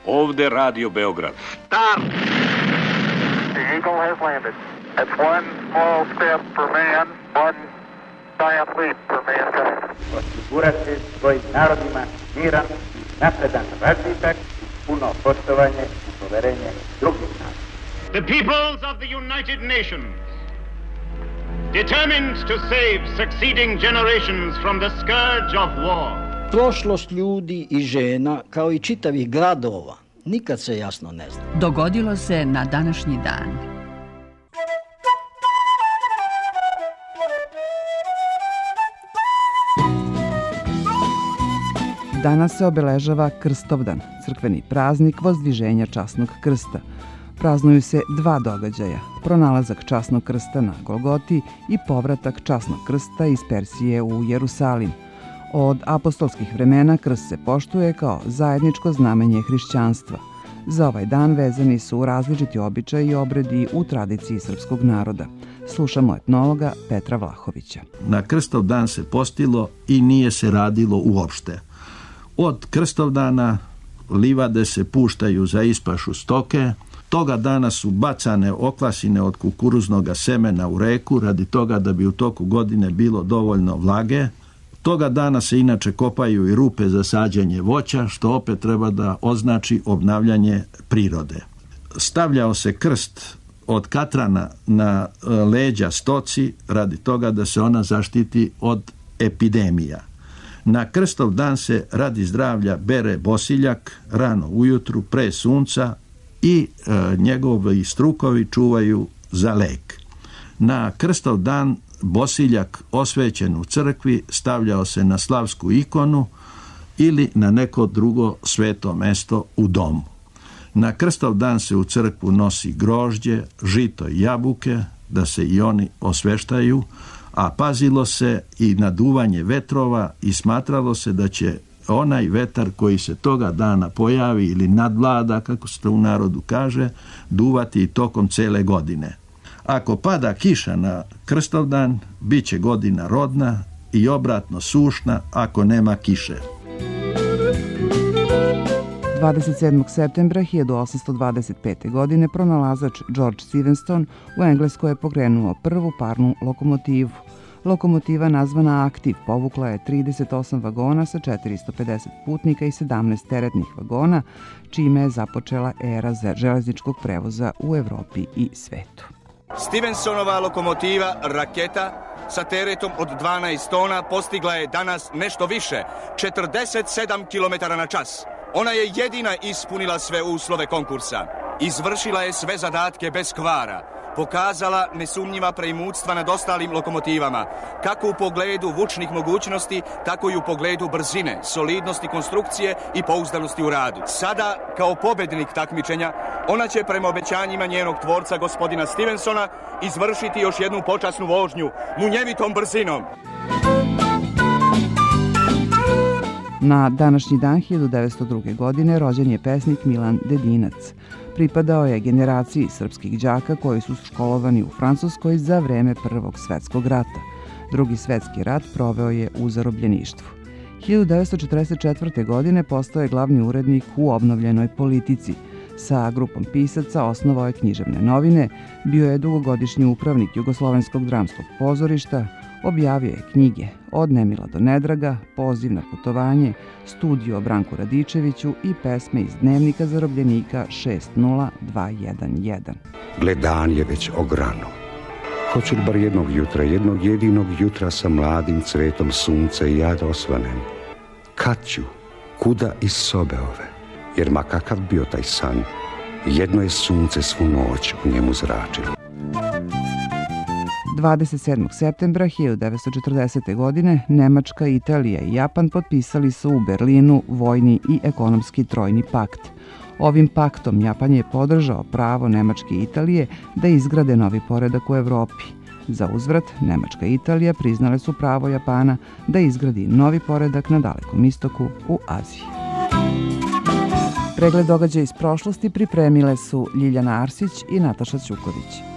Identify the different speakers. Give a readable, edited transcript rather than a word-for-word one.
Speaker 1: Ovde Radio Beograd.
Speaker 2: Start! The Eagle has landed. It's one small step for man, one giant leap for mankind.
Speaker 3: Osigurati svojim narodima miran, napredan razvitak, puno poštovanje i poverenje drugih naroda.
Speaker 4: The peoples of the United Nations, determined to save succeeding generations from the scourge of war.
Speaker 5: Prošlost ljudi i žena, kao i čitavih gradova, nikad se jasno ne zna.
Speaker 6: Dogodilo se na današnji dan.
Speaker 7: Danas se obeležava Krstovdan, crkveni praznik vozdviženja časnog krsta. Praznuju se dva događaja, pronalazak časnog krsta na Golgoti i povratak časnog krsta iz Persije u Jerusalim. Od apostolskih vremena krst se poštuje kao zajedničko znamenje hrišćanstva. Za ovaj dan vezani su različiti običaji i obredi u tradiciji srpskog naroda. Slušamo etnologa Petra Vlahovića.
Speaker 8: Na Krstov dan se postilo i nije se radilo uopšte. Od Krstovdana livade se puštaju za ispašu stoke, toga dana su bacane oklasine od kukuruznog semena u reku radi toga da bi u toku godine bilo dovoljno vlage. Toga dana se inače kopaju i rupe za sađenje voća, što opet treba da označi obnavljanje prirode. Stavljao se krst od katrana na leđa stoci radi toga da se ona zaštiti od epidemija. Na Krstov dan se radi zdravlja bere bosiljak rano ujutru pre sunca i njegovi strukovi čuvaju za lek. Na Krstov dan bosiljak osvećen u crkvi stavljao se na slavsku ikonu ili na neko drugo sveto mesto u domu. Na Krstov dan se u crkvu nosi grožđe, žito i jabuke, da se i oni osveštaju, a pazilo se i na duvanje vetrova i smatralo se da će onaj vetar koji se toga dana pojavi ili nadvlada, kako se to u narodu kaže, duvati i tokom cele godine. Ako pada kiša na Krstovdan, bit će godina rodna i obratno sušna ako nema kiše.
Speaker 7: 27. septembra 1825. godine pronalazač George Stephenson u Engleskoj je pokrenuo prvu parnu lokomotivu. Lokomotiva nazvana Aktiv povukla je 38 vagona sa 450 putnika i 17 teretnih vagona, čime je započela era železničkog prevoza u Evropi i svetu.
Speaker 9: Stephensonova lokomotiva Raketa sa teretom od 12 tona postigla je danas nešto više, 47 km na čas. Ona je jedina ispunila sve uslove konkursa. Izvršila je sve zadatke bez kvara. Pokazala nesumnjiva preimutstva nad ostalim lokomotivama, kako u pogledu vučnih mogućnosti, tako i u pogledu brzine, solidnosti konstrukcije i pouzdanosti u radu. Sada, kao pobednik takmičenja, ona će prema obećanjima njenog tvorca, gospodina Stephensona, izvršiti još jednu počasnu vožnju, munjevitom brzinom.
Speaker 7: Na današnji dan 1902. godine rođen je pesnik Milan Dedinac. Pripadao je generaciji srpskih đaka koji su školovani u Francuskoj za vreme Prvog svetskog rata. Drugi svetski rat proveo je u zarobljeništvu. 1944. godine postao je glavni urednik u obnovljenoj Politici. Sa grupom pisaca osnovao je književne novine, bio je dugogodišnji upravnik Jugoslovenskog dramskog pozorišta, objavio je knjige Od Nemila do Nedraga, Poziv na putovanje, Studiju o Branku Radičeviću i pesme iz Dnevnika zarobljenika 60211.
Speaker 10: Gle, dan je već ograno. Hoću li bar jednog jedinog jutra sa mladim cvetom sunca i ja da osvanem? Kad ću? Kuda iz sobe ove? Jer ma kakav bio taj san, jedno je sunce svu noć u njemu zračilo.
Speaker 7: 27. septembra 1940. godine Nemačka, Italija i Japan potpisali su u Berlinu vojni i ekonomski trojni pakt. Ovim paktom Japan je podržao pravo Nemačke i Italije da izgrade novi poredak u Evropi. Za uzvrat, Nemačka i Italija priznale su pravo Japana da izgradi novi poredak na Dalekom istoku u Aziji. Pregled događaja iz prošlosti pripremile su Ljiljana Arsić i Nataša Ćuković.